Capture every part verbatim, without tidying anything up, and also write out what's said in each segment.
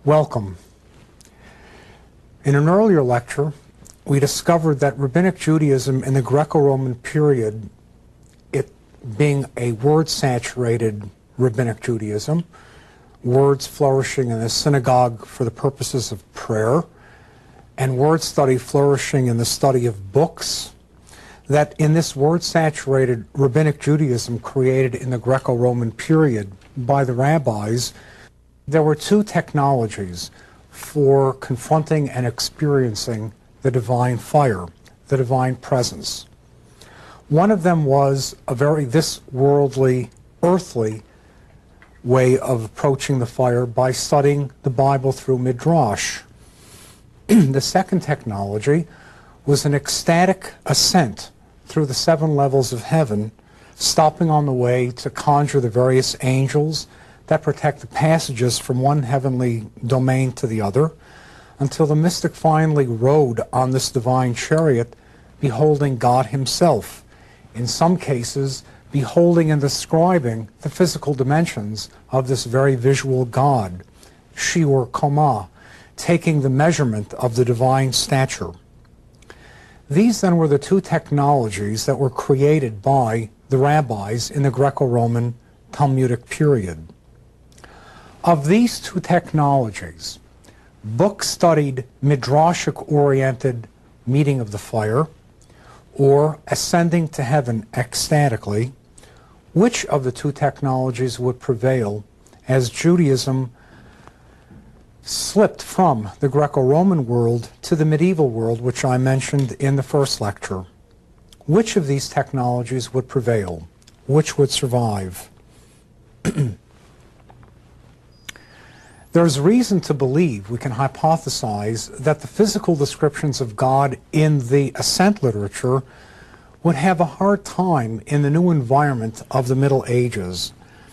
Welcome. In an earlier lecture, we discovered that Rabbinic Judaism in the Greco-Roman period, it being a word-saturated Rabbinic Judaism, words flourishing in the synagogue for the purposes of prayer, and word study flourishing in the study of books, that in this word-saturated Rabbinic Judaism created in the Greco-Roman period by the rabbis, there were two technologies for confronting and experiencing the divine fire, the divine presence. One of them was a very this worldly, earthly way of approaching the fire by studying the Bible through Midrash. The second technology was an ecstatic ascent through the seven levels of heaven, stopping on the way to conjure the various angels that protect the passages from one heavenly domain to the other, until the mystic finally rode on this divine chariot, beholding God himself, in some cases beholding and describing the physical dimensions of this very visual God, Shiur Koma, taking the measurement of the divine stature. These then were the two technologies that were created by the rabbis in the Greco-Roman Talmudic period. Of these two technologies, book-studied, midrashic-oriented meeting of the fire, or ascending to heaven ecstatically, which of the two technologies would prevail as Judaism slipped from the Greco-Roman world to the medieval world, which I mentioned in the first lecture? Which of these technologies would prevail? Which would survive? There's reason to believe, we can hypothesize, that the physical descriptions of God in the ascent literature would have a hard time in the new environment of the Middle Ages.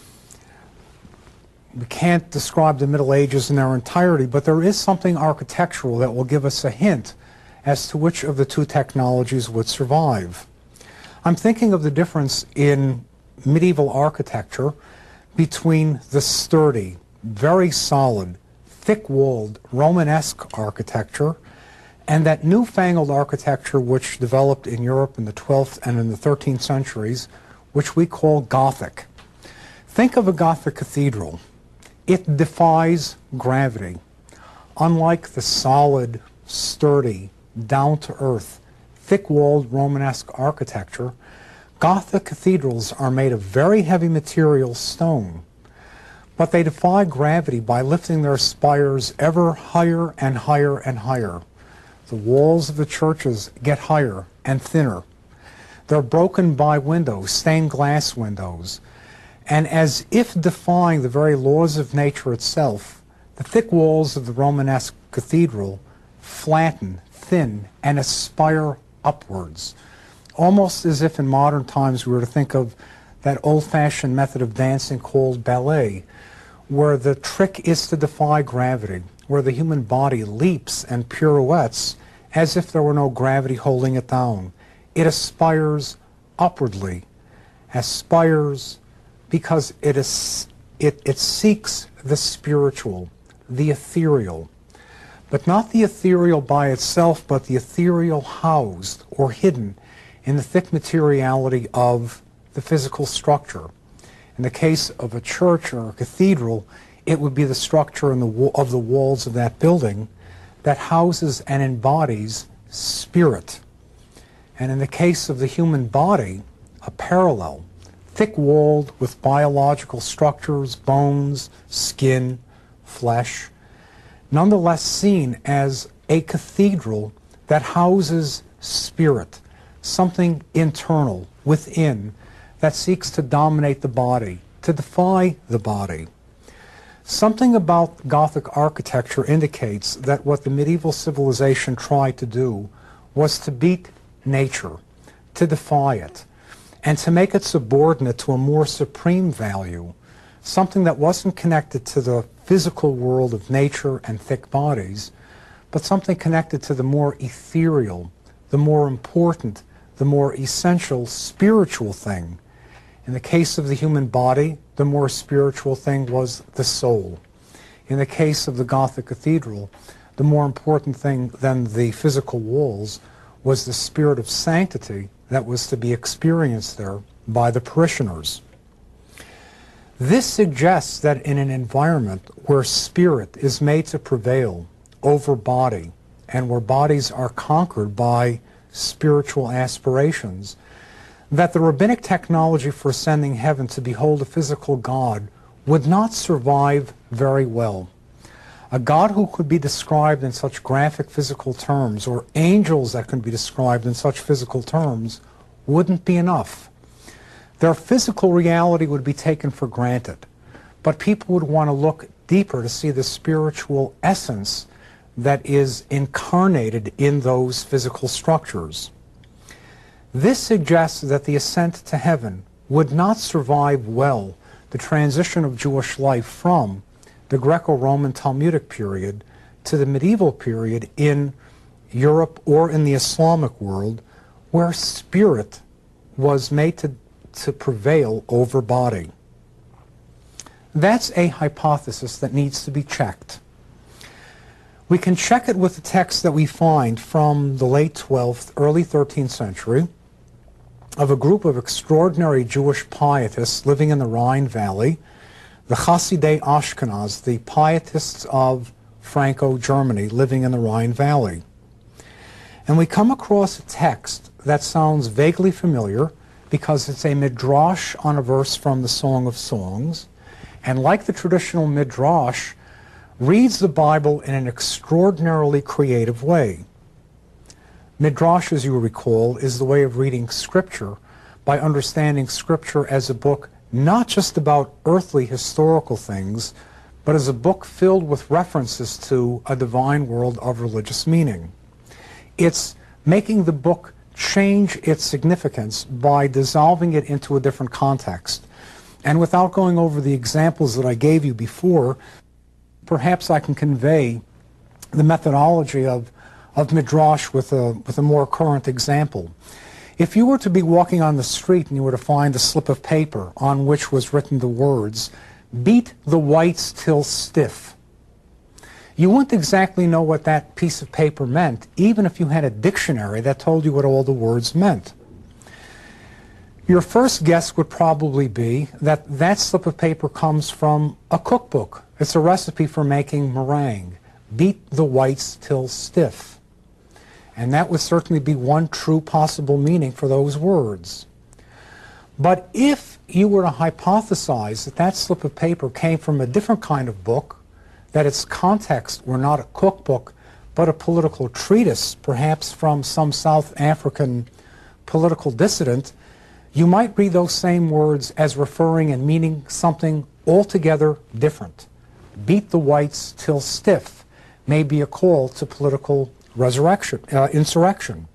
We can't describe the Middle Ages in their entirety, but there is something architectural that will give us a hint as to which of the two technologies would survive. I'm thinking of the difference in medieval architecture between the sturdy, very solid, thick-walled Romanesque architecture and that newfangled architecture which developed in Europe in the twelfth and in the thirteenth centuries, which we call Gothic. Think of a Gothic cathedral. It defies gravity. Unlike the solid, sturdy, down-to-earth, thick-walled Romanesque architecture, Gothic cathedrals are made of very heavy material, stone, but they defy gravity by lifting their spires ever higher and higher and higher. The walls of the churches get higher and thinner. They're broken by windows, stained glass windows, and as if defying the very laws of nature itself, the thick walls of the Romanesque cathedral flatten, thin, and aspire upwards, almost as if in modern times we were to think of that old-fashioned method of dancing called ballet, where the trick is to defy gravity, where the human body leaps and pirouettes as if there were no gravity holding it down. It aspires upwardly, aspires because it, is, it, it seeks the spiritual, the ethereal, but not the ethereal by itself, but the ethereal housed or hidden in the thick materiality of the physical structure. In the case of a church or a cathedral, it would be the structure in the of the walls of that building that houses and embodies spirit. And in the case of the human body, a parallel, thick-walled with biological structures, bones, skin, flesh, nonetheless seen as a cathedral that houses spirit, something internal, within, that seeks to dominate the body, to defy the body. Something about Gothic architecture indicates that what the medieval civilization tried to do was to beat nature, to defy it, and to make it subordinate to a more supreme value, something that wasn't connected to the physical world of nature and thick bodies, but something connected to the more ethereal, the more important, the more essential spiritual thing. In the case of the human body, the more spiritual thing was the soul. In the case of the Gothic cathedral, the more important thing than the physical walls was the spirit of sanctity that was to be experienced there by the parishioners. This suggests that in an environment where spirit is made to prevail over body, and where bodies are conquered by spiritual aspirations, that the rabbinic technology for ascending heaven to behold a physical God would not survive very well. A God who could be described in such graphic physical terms, or angels that could be described in such physical terms, wouldn't be enough. Their physical reality would be taken for granted, but people would want to look deeper to see the spiritual essence that is incarnated in those physical structures. This suggests that the ascent to heaven would not survive well the transition of Jewish life from the Greco-Roman Talmudic period to the medieval period in Europe or in the Islamic world, where spirit was made to, to prevail over body. That's a hypothesis that needs to be checked. We can check it with the texts that we find from the late twelfth, early thirteenth century of a group of extraordinary Jewish pietists living in the Rhine Valley, the Hasidei Ashkenaz, the pietists of Franco-Germany living in the Rhine Valley. And we come across a text that sounds vaguely familiar because it's a midrash on a verse from the Song of Songs, and like the traditional midrash, reads the Bible in an extraordinarily creative way. Midrash, as you recall, is the way of reading Scripture by understanding Scripture as a book not just about earthly historical things, but as a book filled with references to a divine world of religious meaning. It's making the book change its significance by dissolving it into a different context. And without going over the examples that I gave you before, perhaps I can convey the methodology of, of Midrash with a, with a more current example. If you were to be walking on the street and you were to find a slip of paper on which was written the words, "Beat the whites till stiff," you wouldn't exactly know what that piece of paper meant, even if you had a dictionary that told you what all the words meant. Your first guess would probably be that that slip of paper comes from a cookbook. It's a recipe for making meringue. Beat the whites till stiff. And that would certainly be one true possible meaning for those words. But if you were to hypothesize that that slip of paper came from a different kind of book, that its context were not a cookbook, but a political treatise, perhaps from some South African political dissident, you might read those same words as referring and meaning something altogether different. Beat the whites till stiff may be a call to political resurrection, uh, insurrection.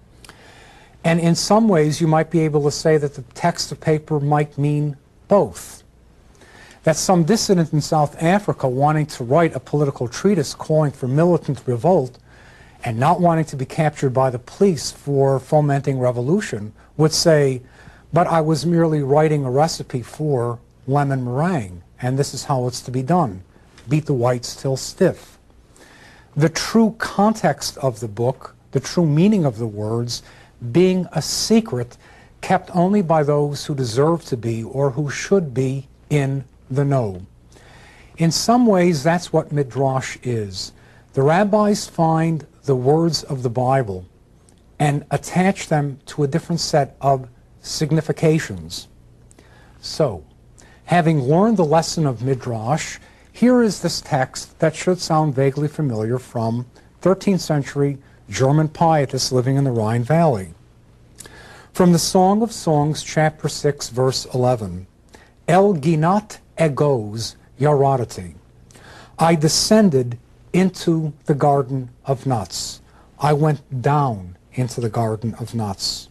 And in some ways you might be able to say that the text of paper might mean both. That some dissident in South Africa wanting to write a political treatise calling for militant revolt and not wanting to be captured by the police for fomenting revolution would say, but I was merely writing a recipe for lemon meringue, and this is how it's to be done. Beat the whites till stiff. The true context of the book, the true meaning of the words, being a secret kept only by those who deserve to be or who should be in the know. In some ways, that's what Midrash is. The rabbis find the words of the Bible and attach them to a different set of significations. So, having learned the lesson of Midrash, here is this text that should sound vaguely familiar from thirteenth century German pietists living in the Rhine Valley. From the Song of Songs, chapter six, verse eleven. El ginat egos yaradati. I descended into the garden of nuts. I went down into the garden of nuts.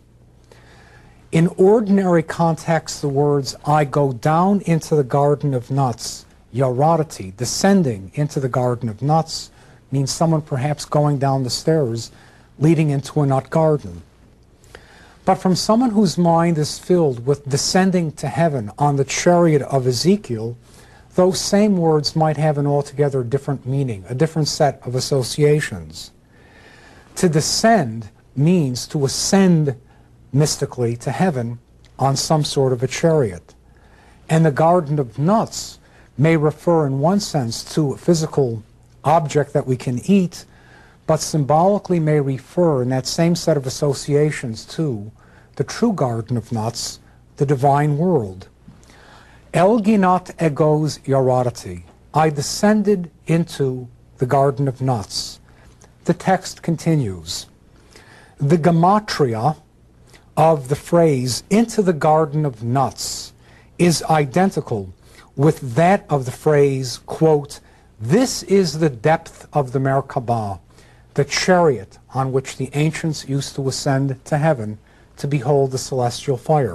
In ordinary context, the words, I go down into the garden of nuts, yaradati, descending into the garden of nuts, means someone perhaps going down the stairs leading into a nut garden. But from someone whose mind is filled with descending to heaven on the chariot of Ezekiel, those same words might have an altogether different meaning, a different set of associations. To descend means to ascend mystically to heaven on some sort of a chariot. And the Garden of Nuts may refer in one sense to a physical object that we can eat, but symbolically may refer in that same set of associations to the true Garden of Nuts, the divine world. Elginat egos yaradati. I descended into the Garden of Nuts. The text continues. The gematria of the phrase into the Garden of Nuts is identical with that of the phrase, quote, this is the depth of the Merkabah, the chariot on which the ancients used to ascend to heaven to behold the celestial fire.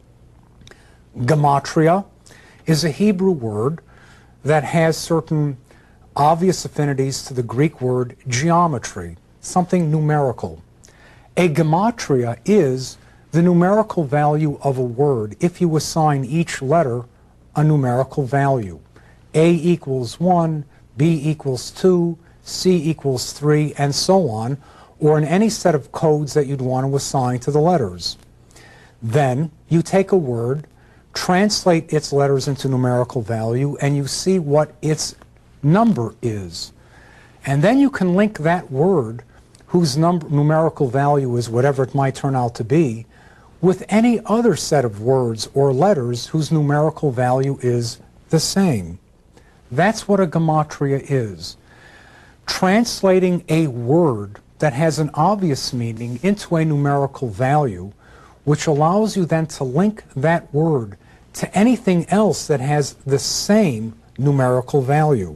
Gematria is a Hebrew word that has certain obvious affinities to the Greek word geometry, something numerical. A gematria is the numerical value of a word if you assign each letter a numerical value. A equals one, B equals two, C equals three, and so on, or in any set of codes that you'd want to assign to the letters. Then you take a word, translate its letters into numerical value, and you see what its number is. And then you can link that word, whose number, numerical value is whatever it might turn out to be, with any other set of words or letters whose numerical value is the same. That's what a gematria is. Translating a word that has an obvious meaning into a numerical value, which allows you then to link that word to anything else that has the same numerical value.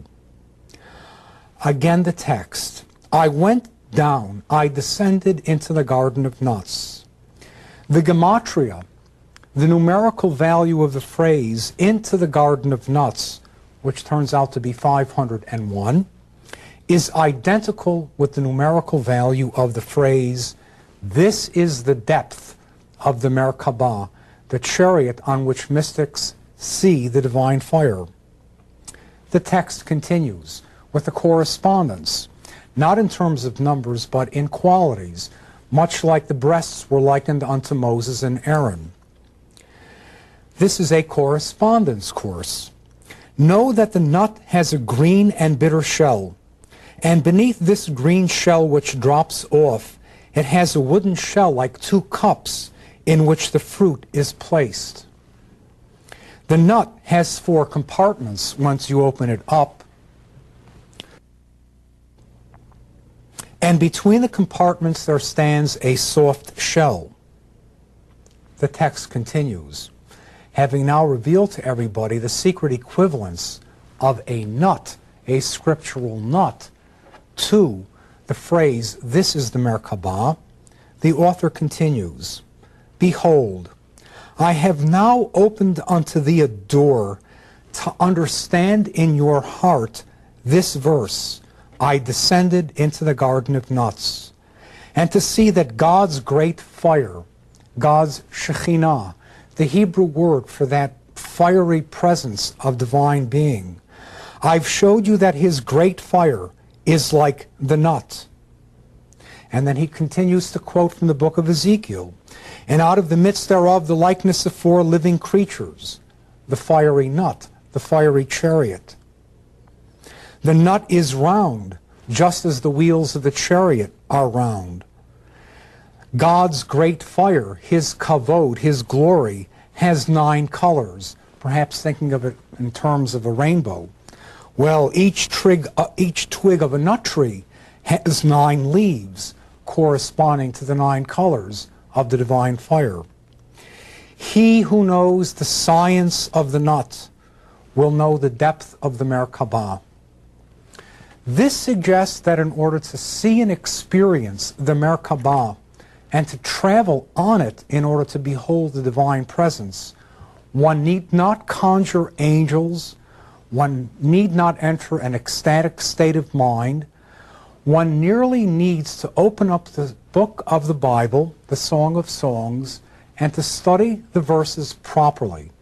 Again, the text. I went down, I descended into the Garden of Nuts. The gematria, the numerical value of the phrase into the Garden of Nuts, which turns out to be five hundred and one, is identical with the numerical value of the phrase, this is the depth of the Merkabah, the chariot on which mystics see the divine fire. The text continues with a correspondence, not in terms of numbers, but in qualities, much like the breasts were likened unto Moses and Aaron. This is a correspondence course. Know that the nut has a green and bitter shell, and beneath this green shell which drops off, it has a wooden shell like two cups in which the fruit is placed. The nut has four compartments once you open it up, and between the compartments there stands a soft shell. The text continues, having now revealed to everybody the secret equivalence of a nut, a scriptural nut, to the phrase, this is the Merkabah. The author continues, behold, I have now opened unto thee a door to understand in your heart this verse, I descended into the Garden of Nuts, and to see that God's great fire, God's Shekhinah, the Hebrew word for that fiery presence of divine being, I've showed you that his great fire is like the nut. And then he continues to quote from the book of Ezekiel, and out of the midst thereof the likeness of four living creatures, the fiery nut, the fiery chariot. The nut is round, just as the wheels of the chariot are round. God's great fire, his kavod, his glory, has nine colors, perhaps thinking of it in terms of a rainbow. Well, each twig, uh, each twig of a nut tree has nine leaves, corresponding to the nine colors of the divine fire. He who knows the science of the nut will know the depth of the Merkabah. This suggests that in order to see and experience the Merkabah and to travel on it in order to behold the divine presence, one need not conjure angels, one need not enter an ecstatic state of mind. One merely needs to open up the book of the Bible, the Song of Songs, and to study the verses properly.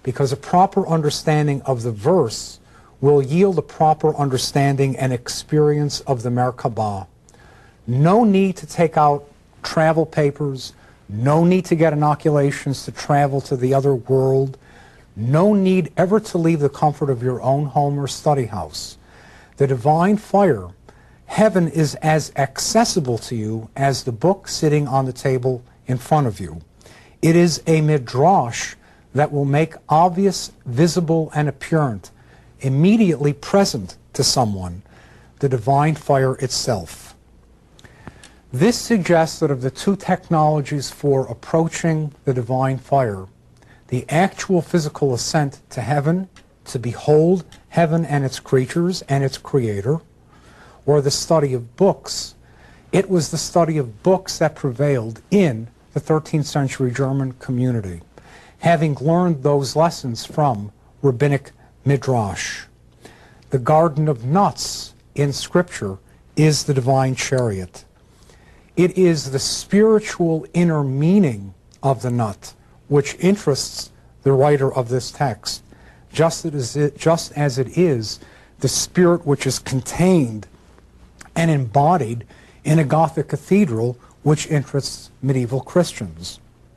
because a proper understanding of the verse will yield a proper understanding and experience of the Merkabah. No need to take out travel papers, no need to get inoculations to travel to the other world, no need ever to leave the comfort of your own home or study house. The divine fire, heaven, is as accessible to you as the book sitting on the table in front of you. It is a midrash that will make obvious, visible, and apparent, immediately present to someone, the divine fire itself. This suggests that of the two technologies for approaching the divine fire, the actual physical ascent to heaven, to behold heaven and its creatures and its creator, or the study of books, it was the study of books that prevailed in the thirteenth century German community, having learned those lessons from rabbinic midrash. The garden of nuts in Scripture is the divine chariot. It is the spiritual inner meaning of the nut which interests the writer of this text, just as it, just as it is the spirit which is contained and embodied in a Gothic cathedral which interests medieval Christians.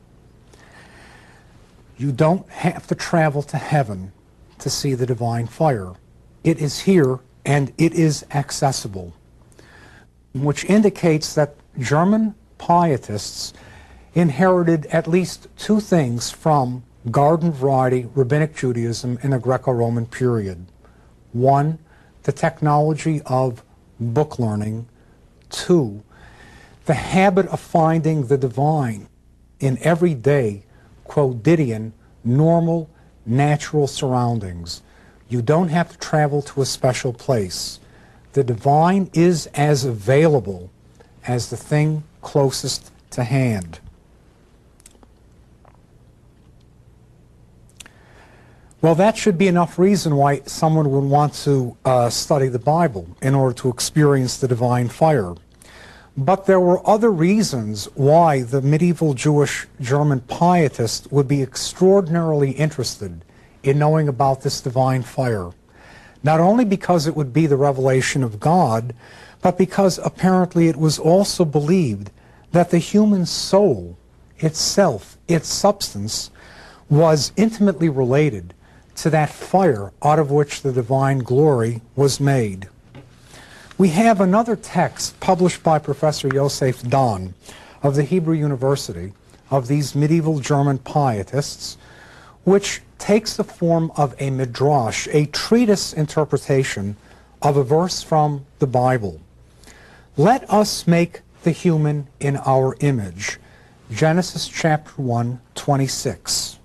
You don't have to travel to heaven to see the divine fire. It is here and it is accessible, which indicates that German pietists inherited at least two things from garden variety rabbinic Judaism in the Greco-Roman period. One, the technology of book learning. Two, the habit of finding the divine in everyday, quotidian, normal, natural surroundings. You don't have to travel to a special place. The divine is as available as the thing closest to hand. Well, that should be enough reason why someone would want to uh, study the Bible in order to experience the divine fire. But there were other reasons why the medieval Jewish German pietists would be extraordinarily interested in knowing about this divine fire. Not only because it would be the revelation of God, but because apparently it was also believed that the human soul itself, its substance, was intimately related to that fire out of which the divine glory was made. We have another text published by Professor Yosef Dahn of the Hebrew University of these medieval German pietists, which takes the form of a midrash, a treatise interpretation of a verse from the Bible. Let us make the human in our image. Genesis chapter one, twenty-six.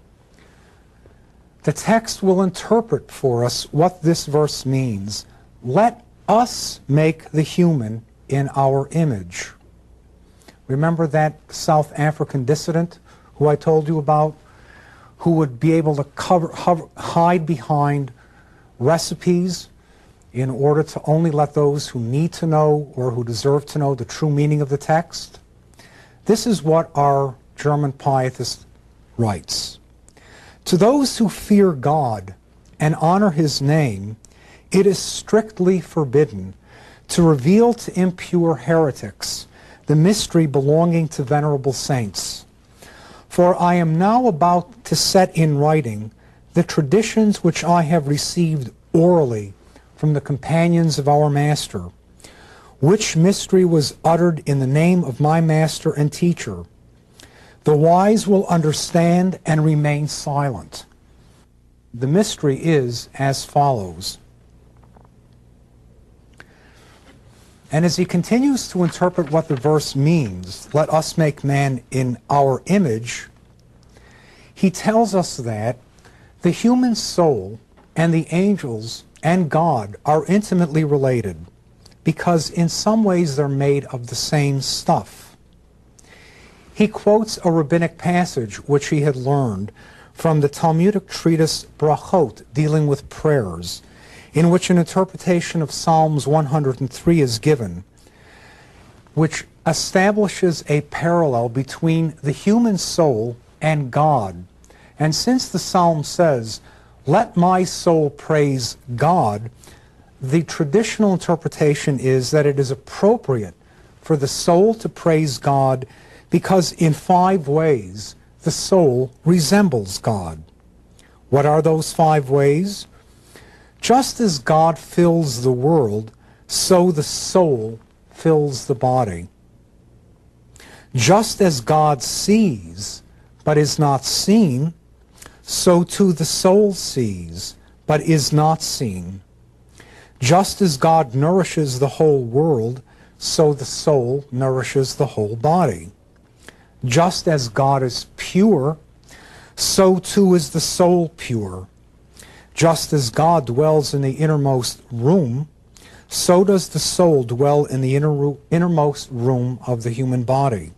The text will interpret for us what this verse means. Let us make the human in our image. Remember that South African dissident who I told you about, who would be able to cover, hover, hide behind recipes in order to only let those who need to know or who deserve to know the true meaning of the text? This is what our German pietist writes. To those who fear God and honor his name, it is strictly forbidden to reveal to impure heretics the mystery belonging to venerable saints. For I am now about to set in writing the traditions which I have received orally from the companions of our Master, which mystery was uttered in the name of my Master and Teacher. The wise will understand and remain silent. The mystery is as follows. And as he continues to interpret what the verse means, let us make man in our image, he tells us that the human soul and the angels and God are intimately related because in some ways they're made of the same stuff. He quotes a rabbinic passage which he had learned from the Talmudic treatise Brachot, dealing with prayers, in which an interpretation of Psalms one hundred three is given, which establishes a parallel between the human soul and God, And since the psalm says, "Let my soul praise God," the traditional interpretation is that it is appropriate for the soul to praise God because in five ways the soul resembles God. What are those five ways? Just as God fills the world, so the soul fills the body. Just as God sees, but is not seen, so too the soul sees, but is not seen. Just as God nourishes the whole world, so the soul nourishes the whole body. Just as God is pure, so too is the soul pure. Just as God dwells in the innermost room, so does the soul dwell in the inner, innermost room of the human body.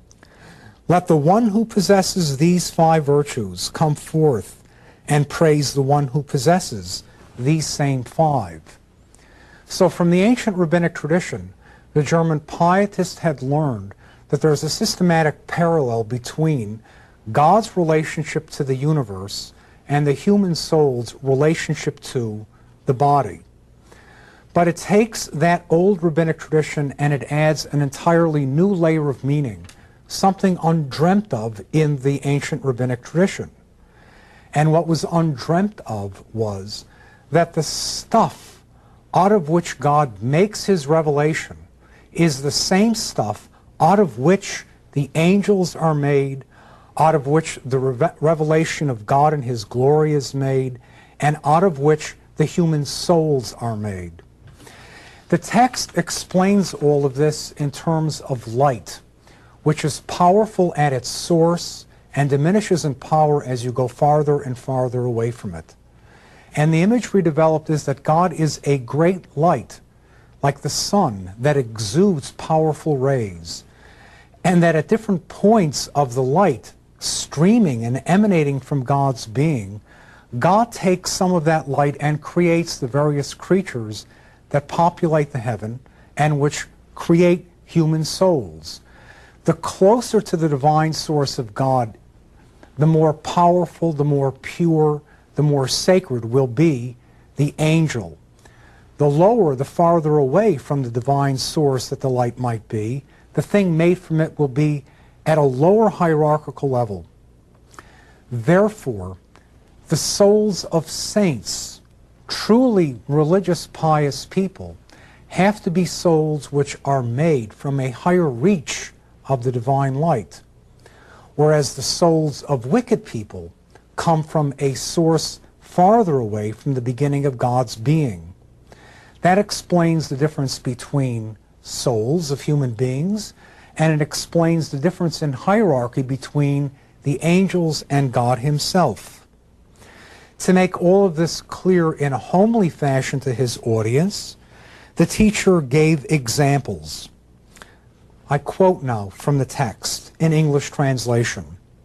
Let the one who possesses these five virtues come forth and praise the one who possesses these same five. So from the ancient rabbinic tradition, the German pietists had learned that there's a systematic parallel between God's relationship to the universe and the human soul's relationship to the body. But it takes that old rabbinic tradition and it adds an entirely new layer of meaning, something undreamt of in the ancient rabbinic tradition. And what was undreamt of was that the stuff out of which God makes his revelation is the same stuff out of which the angels are made, out of which the re revelation of God and his glory is made, and out of which the human souls are made. The text explains all of this in terms of light, which is powerful at its source and diminishes in power as you go farther and farther away from it. And the imagery developed is that God is a great light, like the sun, that exudes powerful rays, and that at different points of the light, streaming and emanating from God's being, God takes some of that light and creates the various creatures that populate the heaven and which create human souls. The closer to the divine source of God, the more powerful, the more pure, the more sacred will be the angel. The lower, the farther away from the divine source that the light might be, the thing made from it will be at a lower hierarchical level. Therefore, the souls of saints, truly religious, pious people, have to be souls which are made from a higher reach of the divine light, whereas the souls of wicked people come from a source farther away from the beginning of God's being. That explains the difference between souls of human beings, and it explains the difference in hierarchy between the angels and God himself. To make all of this clear in a homely fashion to his audience, the teacher gave examples. I quote now from the text in English translation.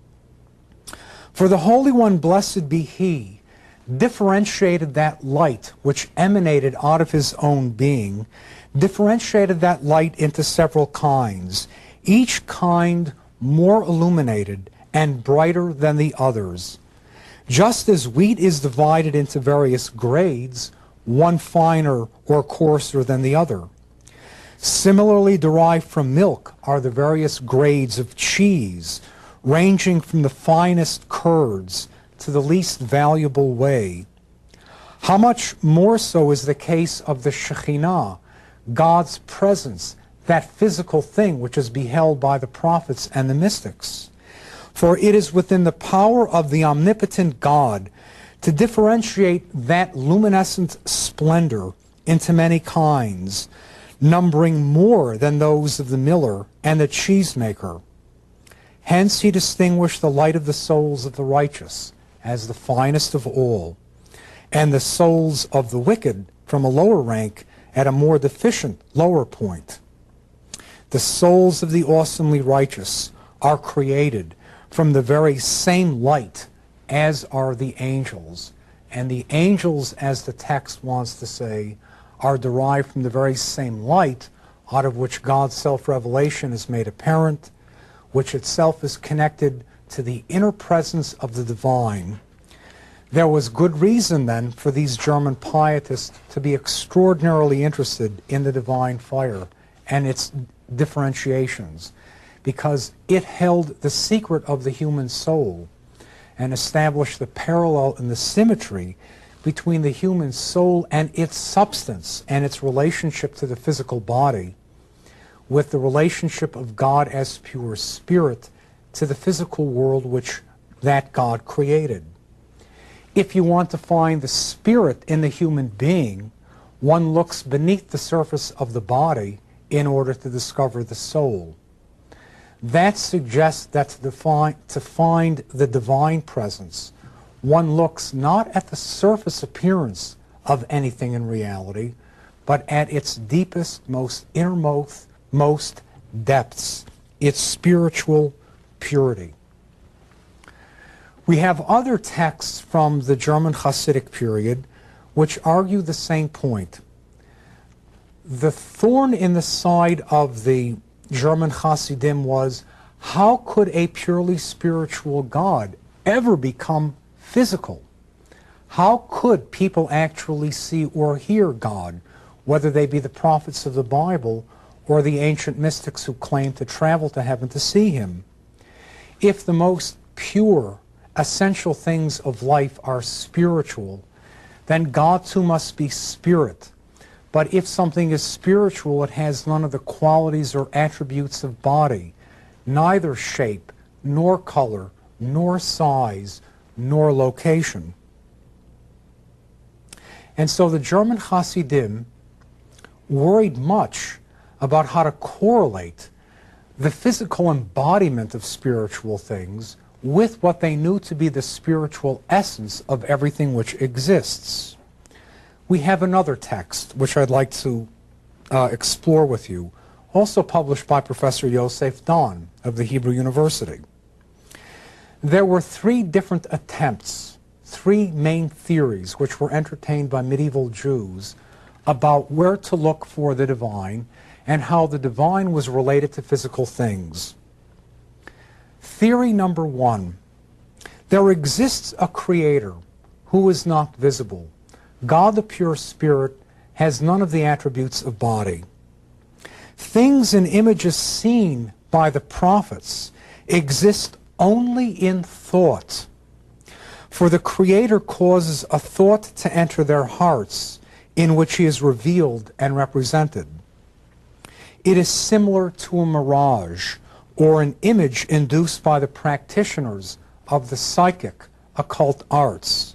"For the Holy One, blessed be he, differentiated that light which emanated out of his own being, differentiated that light into several kinds, each kind more illuminated and brighter than the others. Just as wheat is divided into various grades, one finer or coarser than the other. Similarly derived from milk are the various grades of cheese, ranging from the finest curds to the least valuable whey. How much more so is the case of the Shekhinah, God's presence, that physical thing which is beheld by the prophets and the mystics. For it is within the power of the omnipotent God to differentiate that luminescent splendor into many kinds, numbering more than those of the miller and the cheesemaker. Hence he distinguished the light of the souls of the righteous as the finest of all, and the souls of the wicked from a lower rank at a more deficient lower point. The souls of the awesomely righteous are created from the very same light as are the angels, and the angels, as the text wants to say, are derived from the very same light out of which God's self-revelation is made apparent, which itself is connected to the inner presence of the divine. There was good reason then for these German pietists to be extraordinarily interested in the divine fire and its differentiations, because it held the secret of the human soul and established the parallel and the symmetry between the human soul and its substance and its relationship to the physical body, with the relationship of God as pure spirit to the physical world which that God created. If you want to find the spirit in the human being, one looks beneath the surface of the body in order to discover the soul. That suggests that to, define, to find the divine presence, one looks not at the surface appearance of anything in reality, but at its deepest, most innermost most depths, its spiritual purity. We have other texts from the German Hasidic period which argue the same point. The thorn in the side of the German Hasidim was, how could a purely spiritual God ever become physical? How could people actually see or hear God, whether they be the prophets of the Bible or the ancient mystics who claim to travel to heaven to see him? If the most pure, essential things of life are spiritual, then God too must be spirit. But if something is spiritual, it has none of the qualities or attributes of body, neither shape, nor color, nor size, nor location. And so the German Hasidim worried much about how to correlate the physical embodiment of spiritual things with what they knew to be the spiritual essence of everything which exists. We have another text which I'd like to uh, explore with you, also published by Professor Yosef Don of the Hebrew University. There were three different attempts, three main theories which were entertained by medieval Jews about where to look for the divine and how the divine was related to physical things. Theory number one: there exists a creator who is not visible. God, the pure spirit, has none of the attributes of body. Things and images seen by the prophets exist only in thought, for the creator causes a thought to enter their hearts in which he is revealed and represented. It is similar to a mirage or an image induced by the practitioners of the psychic occult arts.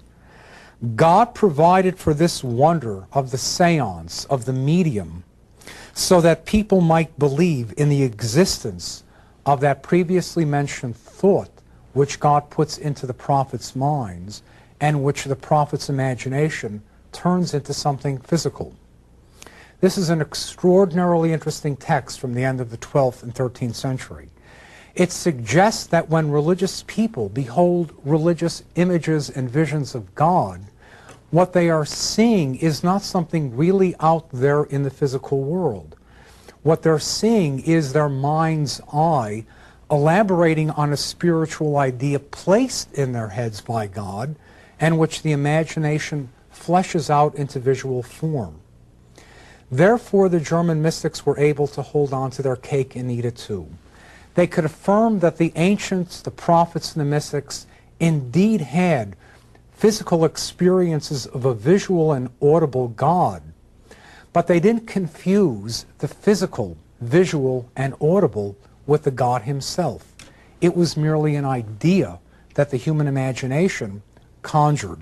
God provided for this wonder of the seance, of the medium, so that people might believe in the existence of that previously mentioned thought which God puts into the prophets' minds and which the prophet's imagination turns into something physical. This is an extraordinarily interesting text from the end of the twelfth and thirteenth century. It suggests that when religious people behold religious images and visions of God, what they are seeing is not something really out there in the physical world. What they're seeing is their mind's eye elaborating on a spiritual idea placed in their heads by God, and which the imagination fleshes out into visual form. Therefore, the German mystics were able to hold on to their cake and eat it too. They could affirm that the ancients, the prophets, and the mystics indeed had physical experiences of a visual and audible God, but they didn't confuse the physical, visual, and audible with the God himself. It was merely an idea that the human imagination conjured,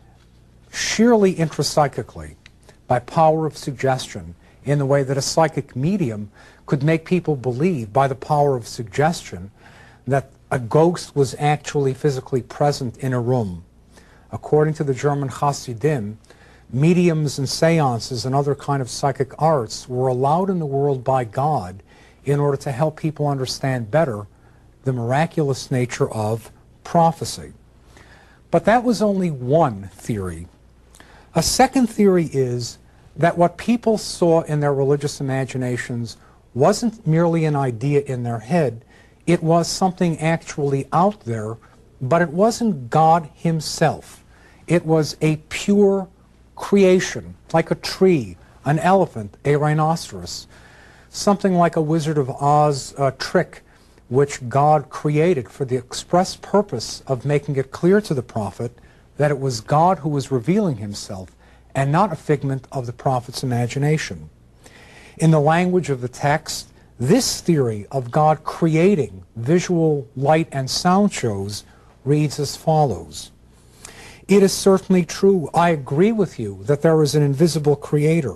sheerly intrapsychically, by power of suggestion, in the way that a psychic medium could make people believe by the power of suggestion that a ghost was actually physically present in a room. According to the German Hasidim, mediums and seances and other kind of psychic arts were allowed in the world by God in order to help people understand better the miraculous nature of prophecy. But that was only one theory. A second theory is that what people saw in their religious imaginations wasn't merely an idea in their head, It was something actually out there, but it wasn't God himself. It was a pure creation, like a tree, an elephant, a rhinoceros, something like a Wizard of Oz uh, trick which God created for the express purpose of making it clear to the prophet that it was God who was revealing himself and not a figment of the prophet's imagination. In the language of the text, this theory of God creating visual light and sound shows reads as follows. It is certainly true, I agree with you, that there is an invisible creator.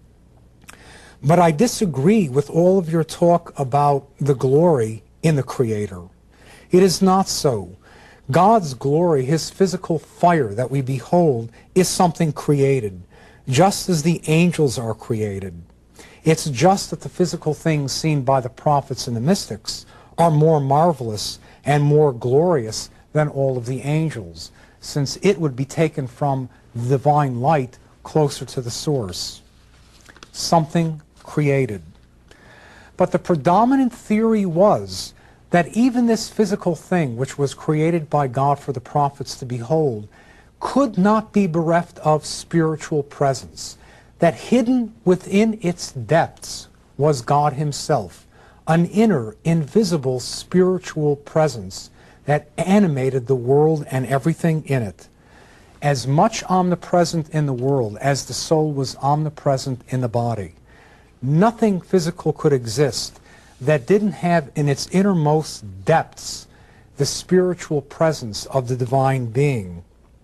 But I disagree with all of your talk about the glory in the creator. It is not so. God's glory, his physical fire that we behold, is something created, just as the angels are created. It's just that the physical things seen by the prophets and the mystics are more marvelous and more glorious than all of the angels, since it would be taken from the divine light closer to the source. Something created. But the predominant theory was that even this physical thing, which was created by God for the prophets to behold, could not be bereft of spiritual presence, that hidden within its depths was God himself, an inner, invisible spiritual presence that animated the world and everything in it, as much omnipresent in the world as the soul was omnipresent in the body. Nothing physical could exist that didn't have in its innermost depths the spiritual presence of the divine being.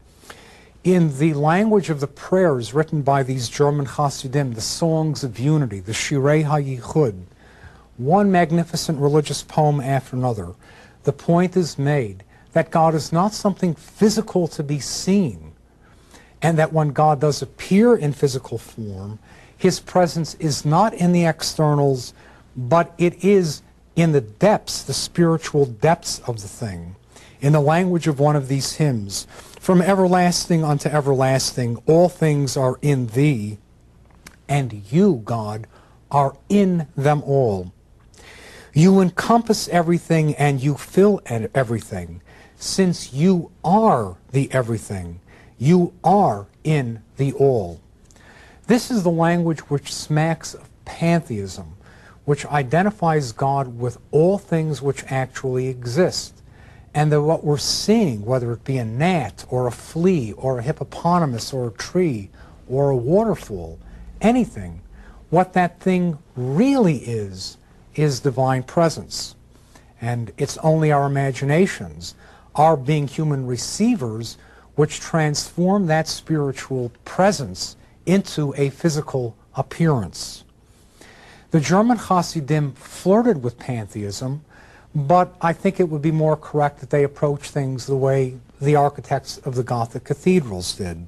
In the language of the prayers written by these German Hasidim, the songs of unity, the Shirei HaYichud, one magnificent religious poem after another, the point is made that God is not something physical to be seen, and that when God does appear in physical form, his presence is not in the externals, but it is in the depths, the spiritual depths of the thing. In the language of one of these hymns, from everlasting unto everlasting, all things are in thee, and you, God, are in them all. You encompass everything and you fill everything, since you are the everything. You are in the all. This is the language which smacks of pantheism, which identifies God with all things which actually exist, and that what we're seeing, whether it be a gnat or a flea or a hippopotamus or a tree or a waterfall, anything, what that thing really is, is divine presence. And it's only our imaginations, our being human receivers, which transform that spiritual presence into a physical appearance. The German Hasidim flirted with pantheism, but I think it would be more correct that they approach things the way the architects of the Gothic cathedrals did.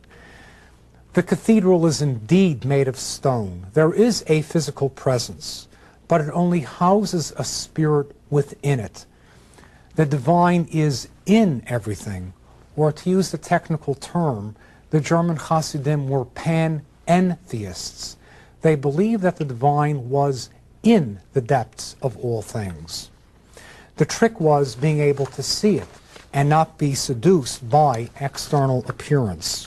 The cathedral is indeed made of stone. There is a physical presence, but it only houses a spirit within it. The divine is in everything, or to use the technical term, the German Hasidim were panentheists. They believed that the divine was in the depths of all things. The trick was being able to see it and not be seduced by external appearance.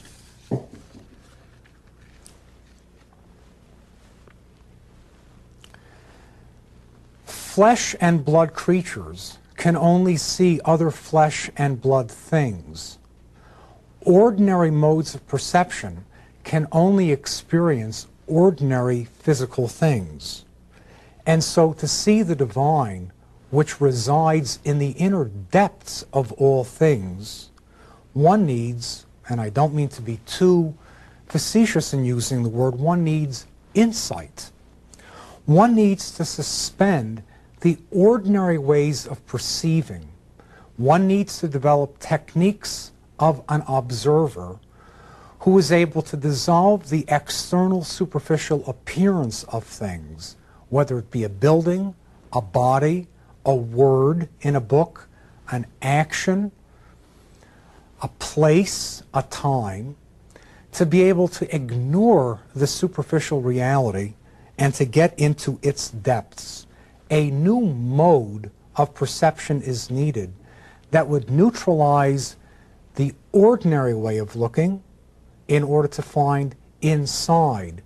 Flesh and blood creatures can only see other flesh and blood things. Ordinary modes of perception can only experience ordinary physical things. And so to see the divine, which resides in the inner depths of all things, one needs, and I don't mean to be too facetious in using the word, one needs insight. One needs to suspend the ordinary ways of perceiving. One needs to develop techniques of an observer who is able to dissolve the external superficial appearance of things, whether it be a building, a body, a word in a book, an action, a place, a time, to be able to ignore the superficial reality and to get into its depths. A new mode of perception is needed that would neutralize the ordinary way of looking in order to find inside.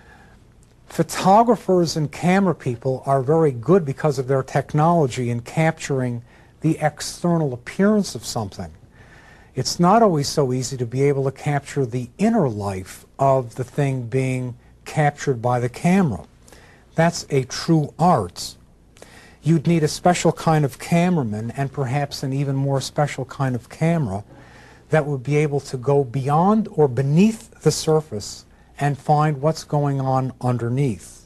Photographers and camera people are very good because of their technology in capturing the external appearance of something. It's not always so easy to be able to capture the inner life of the thing being captured by the camera. That's a true art. You'd need a special kind of cameraman and perhaps an even more special kind of camera that would be able to go beyond or beneath the surface and find what's going on underneath.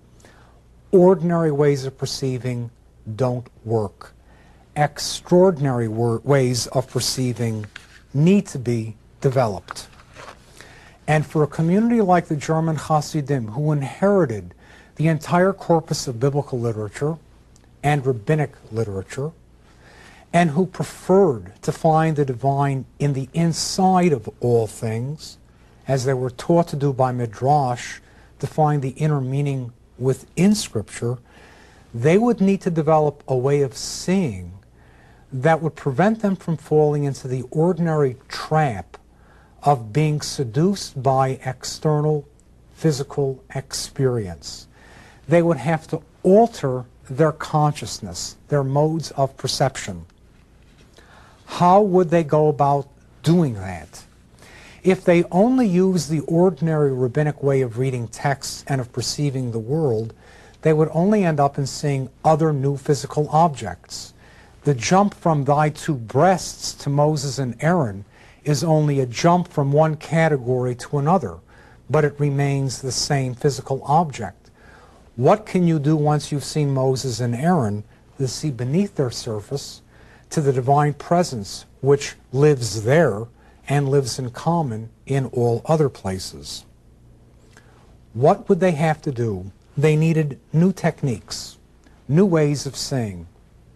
Ordinary ways of perceiving don't work. Extraordinary ways of perceiving need to be developed. And for a community like the German Hasidim, who inherited the entire corpus of biblical literature and rabbinic literature, and who preferred to find the divine in the inside of all things, as they were taught to do by Midrash, to find the inner meaning within Scripture, they would need to develop a way of seeing that would prevent them from falling into the ordinary trap of being seduced by external physical experience. They would have to alter their consciousness, their modes of perception. How would they go about doing that? If they only use the ordinary rabbinic way of reading texts and of perceiving the world, they would only end up in seeing other new physical objects. The jump from thy two breasts to Moses and Aaron is only a jump from one category to another, but it remains the same physical object. What can you do once you've seen Moses and Aaron to see beneath their surface to the divine presence which lives there and lives in common in all other places? What would they have to do? They needed new techniques, new ways of seeing.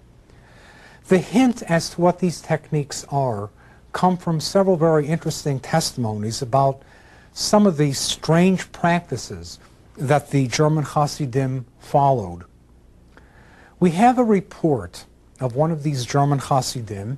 The hint as to what these techniques are come from several very interesting testimonies about some of the strange practices that the German Hasidim followed. We have a report of one of these German Hasidim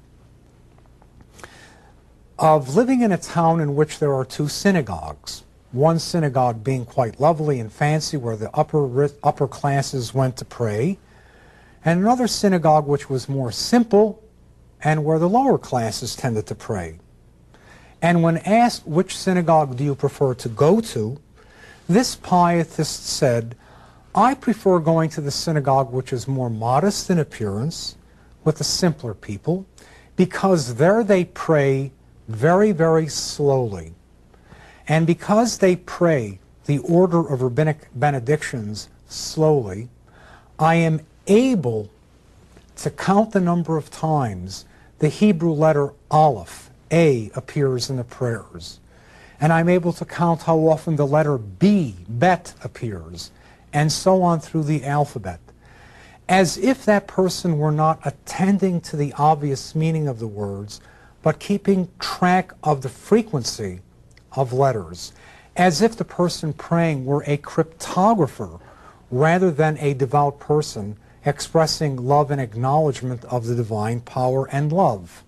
of living in a town in which there are two synagogues. One synagogue being quite lovely and fancy, where the upper, upper classes went to pray, and another synagogue which was more simple and where the lower classes tended to pray. And when asked which synagogue do you prefer to go to, this pietist said, I prefer going to the synagogue which is more modest in appearance, with the simpler people, because there they pray very, very slowly. And because they pray the order of rabbinic benedictions slowly, I am able to count the number of times the Hebrew letter Aleph, A, appears in the prayers. And I'm able to count how often the letter B, Bet, appears, and so on through the alphabet, as if that person were not attending to the obvious meaning of the words, but keeping track of the frequency of letters, as if the person praying were a cryptographer rather than a devout person expressing love and acknowledgement of the divine power and love.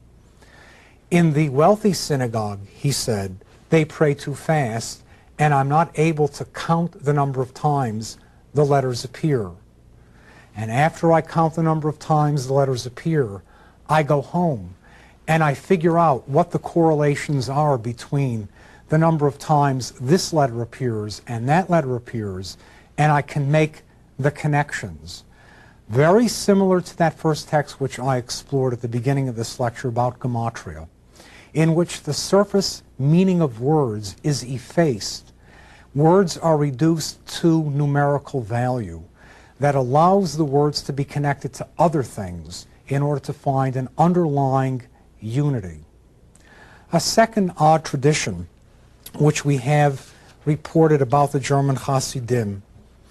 In the wealthy synagogue, he said, they pray too fast, and I'm not able to count the number of times the letters appear. And after I count the number of times the letters appear, I go home and I figure out what the correlations are between the number of times this letter appears and that letter appears, and I can make the connections. Very similar to that first text which I explored at the beginning of this lecture about gematria, in which the surface meaning of words is effaced. Words are reduced to numerical value that allows the words to be connected to other things in order to find an underlying unity. A second odd tradition which we have reported about the German Hasidim,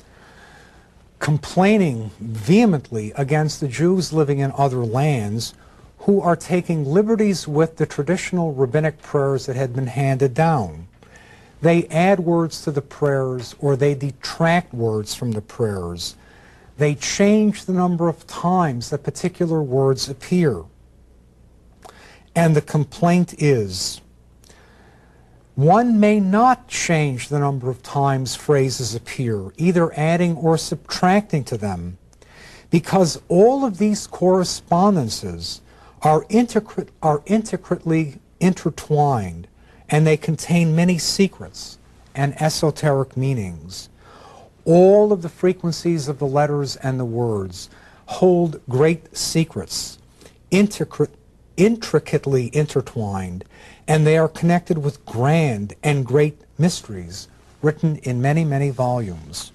complaining vehemently against the Jews living in other lands who are taking liberties with the traditional rabbinic prayers that had been handed down. They add words to the prayers or they detract words from the prayers. They change the number of times that particular words appear. And the complaint is, one may not change the number of times phrases appear, either adding or subtracting to them, because all of these correspondences are, intricate, are intricately intertwined, and they contain many secrets and esoteric meanings. All of the frequencies of the letters and the words hold great secrets, intricate, intricately intertwined, and they are connected with grand and great mysteries written in many, many volumes.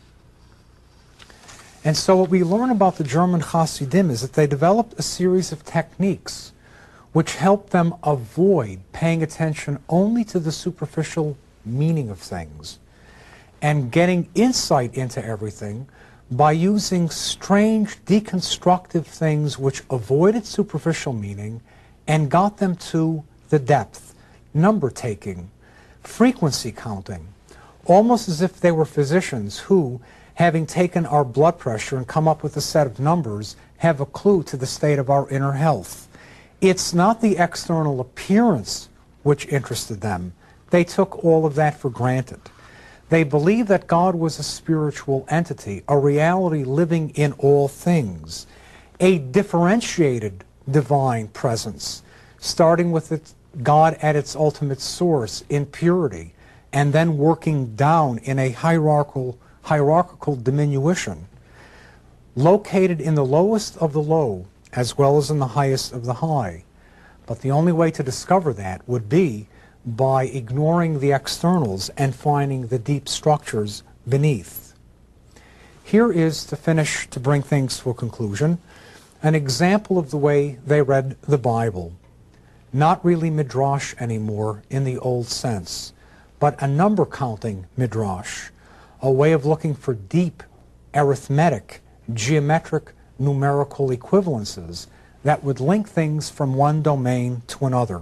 And so what we learn about the German Hasidim is that they developed a series of techniques which help them avoid paying attention only to the superficial meaning of things and getting insight into everything by using strange deconstructive things which avoided superficial meaning and got them to the depth, number taking, frequency counting, almost as if they were physicians who, having taken our blood pressure and come up with a set of numbers, have a clue to the state of our inner health. It's not the external appearance which interested them. They took all of that for granted. They believed that God was a spiritual entity, a reality living in all things, a differentiated divine presence, starting with its God at its ultimate source in purity, and then working down in a hierarchical, hierarchical diminution, located in the lowest of the low as well as in the highest of the high. But the only way to discover that would be by ignoring the externals and finding the deep structures beneath. Here is, to finish, to bring things to a conclusion, an example of the way they read the Bible. Not really midrash anymore in the old sense, but a number counting midrash, a way of looking for deep arithmetic, geometric, numerical equivalences that would link things from one domain to another.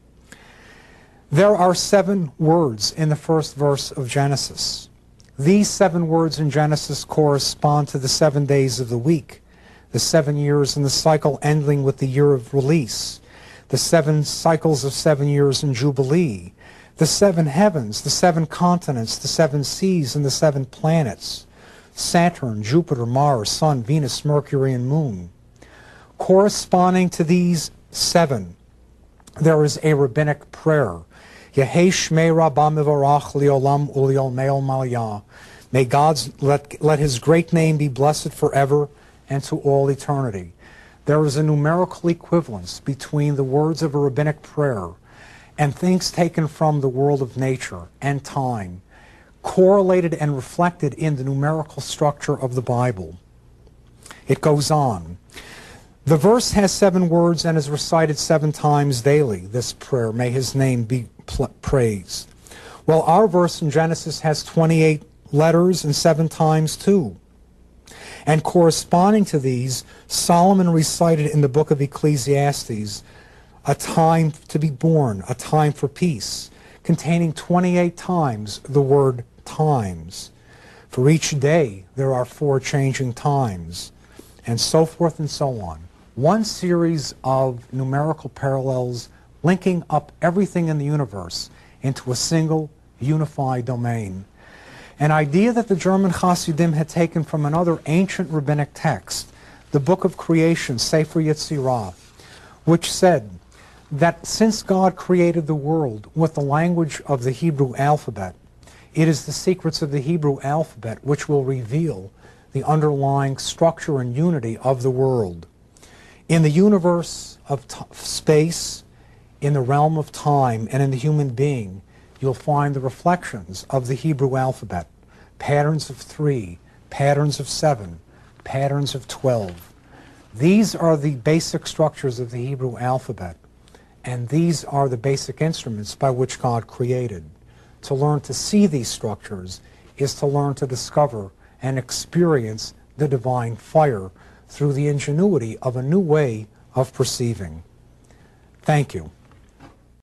There are seven words in the first verse of Genesis. These seven words in Genesis correspond to the seven days of the week, the seven years in the cycle ending with the year of release, the seven cycles of seven years in Jubilee, the seven heavens, the seven continents, the seven seas, and the seven planets, Saturn, Jupiter, Mars, Sun, Venus, Mercury, and Moon. Corresponding to these seven, there is a rabbinic prayer. Yehei Shmei Rabba Mivarach Liolam Uliolmeo Malya. May God's, let, let His great name be blessed forever and to all eternity. There is a numerical equivalence between the words of a rabbinic prayer and things taken from the world of nature and time, correlated and reflected in the numerical structure of the Bible. It goes on. The verse has seven words and is recited seven times daily, this prayer, may His name be praised. Well, our verse in Genesis has twenty-eight letters and seven times two. And corresponding to these, Solomon recited in the book of Ecclesiastes, a time to be born, a time for peace, containing twenty-eight times the word times. For each day, there are four changing times, and so forth and so on. One series of numerical parallels linking up everything in the universe into a single unified domain. An idea that the German Hasidim had taken from another ancient rabbinic text, the Book of Creation, Sefer Yetzirah, which said that since God created the world with the language of the Hebrew alphabet, it is the secrets of the Hebrew alphabet which will reveal the underlying structure and unity of the world. In the universe of t space, in the realm of time, and in the human being, you'll find the reflections of the Hebrew alphabet, patterns of three, patterns of seven, patterns of twelve. These are the basic structures of the Hebrew alphabet, and these are the basic instruments by which God created. To learn to see these structures is to learn to discover and experience the divine fire through the ingenuity of a new way of perceiving. Thank you.